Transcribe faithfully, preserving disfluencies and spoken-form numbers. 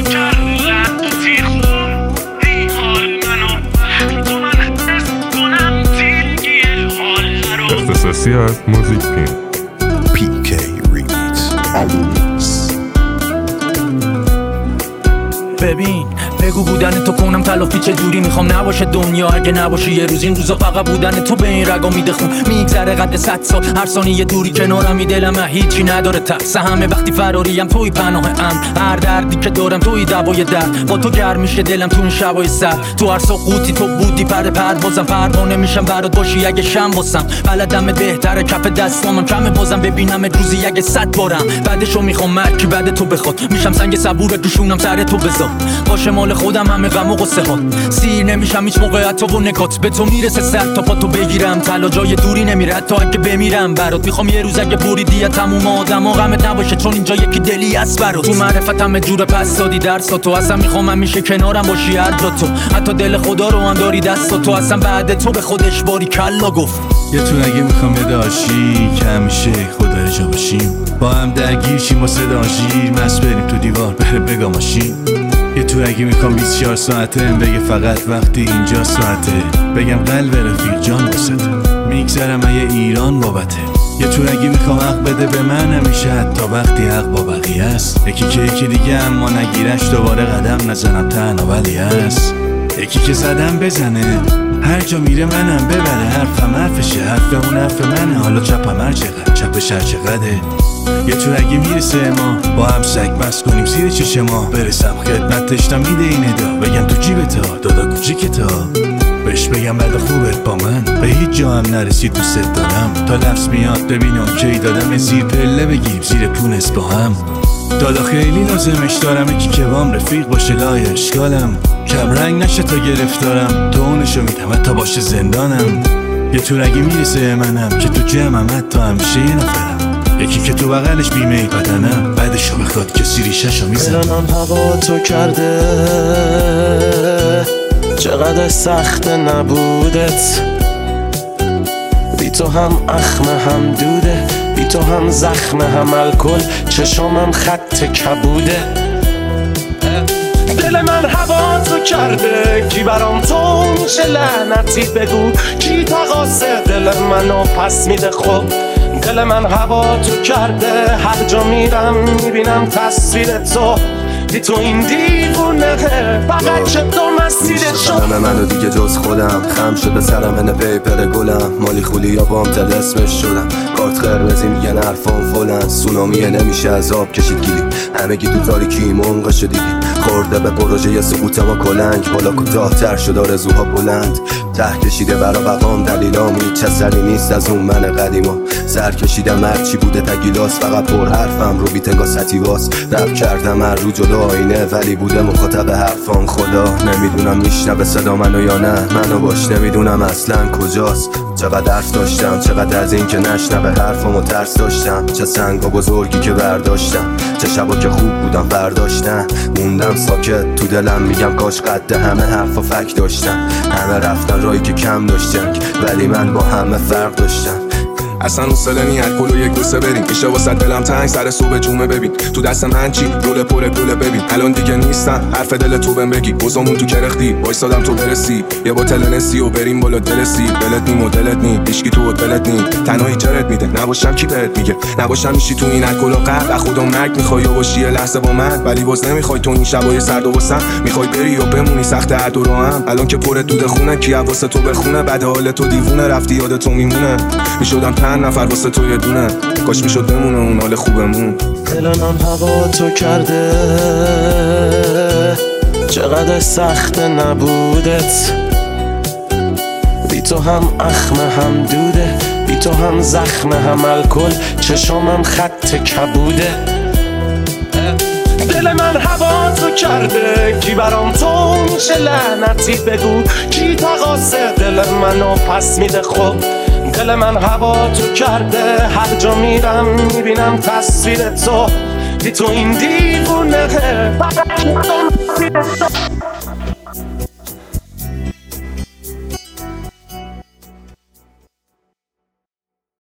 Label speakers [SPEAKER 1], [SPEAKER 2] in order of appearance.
[SPEAKER 1] اختصاصی از موزیک پین
[SPEAKER 2] پی کی ریمیکس.
[SPEAKER 3] ببین بگو بودن تو کنم تلافی چه جوری میخوام نباشه دنیا اگه نباشی یه روز این روزا فقط بودن تو به این رگا میده خون میگذره قد صد سال هر ثانیه دوری کنارم دلم هیچی نداره ترس همه وقتی فراریم توی پناه ام هر دردی که دارم توی دوای درد با تو گرم میشه دلم تو این شبای سر تو هر سقوطی تو بودی پر پروازم پروانه میشم برات باشی اگه شم واسم بلدم بهتره کف دستامم کمه بازم ببینم روزی اگه صد بارم بعدشو میخوام مرکی بعد تو بخواد میشم سنگ صبور دوشونم سر تو بذار باشه مال خودم همه غم و قصه ها سیر نمیشم هیچ موقع حتی و نکات به تو میرسه سر تا پا تو بگیرم طلا جای دوری نمیره حتی اگه بمیرم برات میخوام یه روز اگه بریدی تموم آدم و غمت نباشه چون اینجا یکی دلی هست برات تو معرفتم جور پس دادی درس تو اصلا میخوام همیشه کنارم باشی هر جا تو حتی دل خدا رو هم داری دست تو اصلا بعد تو به خودش باری کلا گفت
[SPEAKER 4] یه تو اگه میخوام یه داشی که همیشه خدا جا باشیم با هم درگیر شیم و صدا شیر مست بریم تو دیوار بره بگا ماشین یه تو اگه میخوام بیست و چهار ساعته بگه فقط وقتی اینجا ساعته بگم قلب رفیق جان واسطه میگذرم یه ایران بابته یه تو اگه میخوام حق بده به من همیشه حتی وقتی حق با بقیه است یکی که یکی دیگه اما نگیرش دوباره قدم نزنم تنها ولی هست یکی که زدم بزنه هر جا میره منم ببره حرفم حرفشه حرف اون حرف منه حالا چپم هر چقدر چپش هر چقدره یه تو اگه میرسه ما با هم سگ بس کنیم زیر چشم ما برسم خدمتش تا میده این ادا بگم تو جیبتا دادا کوچیکتا بهش بگم بعد خوبت با من به هیچ جا هم نرسید دوست دارم تا لفظ میاد ببینم کی دادم زیر پله بگیریم زیر پونست با هم دادا خیلی لازمش دارم یکی که بام رفیق باشه لای اشکالم کم رنگ نشه تا گرفتارم تو اونشو میدم تا باشه زندانم یه تو اگه میرسه منم که تو جمعم حتی همیشه یه نفرم یکی که تو بغلش بیمه ای بدنم بعدشو بخواد کسی ریشه‌شو میزنم
[SPEAKER 5] الان هوا تو کرده چقدر سخت نبودت بی تو هم اخم هم دوده بی تو هم زخم هم الکل چشمم خط کبوده دل من هوا تو کرده کی برام تو میشه لعنتی بگو کی تقاصه دل منو پس میده خب دل من هوا تو کرده هر جا میرم میبینم تصویر تو بی تو این دیوونه فقط چه تو مسیرت شد
[SPEAKER 6] همه منو دیگه جز خودم خم شده سرم هنه پیپر گلم مالی خولی یا بام تل اسمش شدم کارت قرمزی میگن حرفان فلن سونامیه نمیشه از آب کشید گیری همه گی تو تاریکی منقه شدیدی خورده به پروژه یه سقوط ما کلنگ بالا کوتاه تر شد آرزوها بلند ته کشیده برا بقام دلیلامی چسری نیست از اون من قدیما سر کشیدم هرچی بوده تگیلاس فقط پر حرفم رو بیت انگاه ستیواس رب کردم هر رو جلو آینه ولی بوده مخاطب حرفام خدا نمیدونم میشنوه صدا منو یا نه منو باش نمیدونم اصلا کجاست چقدر حرف داشتم چقدر از این که نشنوه حرفامو ترس داشتم چه سنگ و بزرگی که برداشتم چه شبا که خوب بودم برداشتم موندم ساکت تو دلم میگم کاش قد همه حرف و فک داشتم همه رفتن رایی که کم داشتن ولی من با همه فرق داشتم
[SPEAKER 7] اصلا حوصله نی الکل و یک دوسه بریم میشه واسه دلم تنگ سر صبح جمعه ببین تو دست من چی رول پر گله ببین الان دیگه نیستم حرف دل تو بهم بگی بزمون تو کرختی وایسادم تو برسی یه بوتل نسی و بریم بالا دلسی دلت نی مدلت نی هیچکی تو دلت نی تنهایی جرت میده نباشم کی بهت میگه نباشم میشی تو این الکل و قهر از خودم مرگ میخوای یا باشی یه لحظه با من ولی باز نمیخوای تو این شبای سرد و وسم میخوای بری و بمونی سخت هر دو هم الان که پر دود خونه کی واسه تو بخونه بعد حال تو دیوونه رفتی یاد تو میمونه میشدم چند نفر واسه تو یه دونه کاش میشد بمونه اون حال خوبمون
[SPEAKER 5] دلم هوا تو کرده چقدر سخت نبودت بی تو هم اخم هم دوده بی تو هم زخم هم الکل چشمم خط کبوده دل من هوا تو کرده کی برام تو میشه لعنتی بگو کی تقاصه دل منو پس میده خب دل من هوا تو کرده هر جا میرم میبینم تصویر تو بی تو این دیوونه فقط